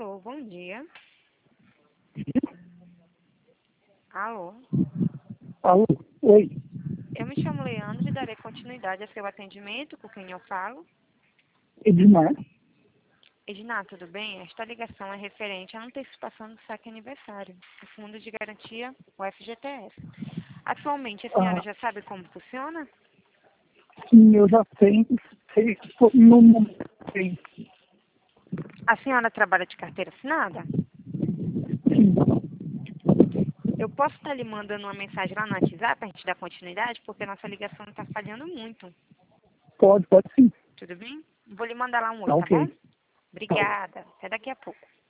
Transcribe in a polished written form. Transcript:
Alô, bom dia. Alô. Alô? Oi. Eu me chamo Leandro e darei continuidade a seu atendimento, com quem eu falo. Edmar? Edna, tudo bem? Esta ligação é referente à antecipação do saque aniversário, do Fundo de Garantia, o FGTS. Atualmente, a senhora Ah, já sabe como funciona? sim, eu já sei no momento sim. A senhora trabalha de carteira assinada? Sim, Eu posso estar lhe mandando uma mensagem lá no WhatsApp para a gente dar continuidade, porque nossa ligação está falhando muito. pode sim. Tudo bem? Vou lhe mandar lá um oi, Tá tá bom? ok. Tá. Obrigada. Até daqui a pouco.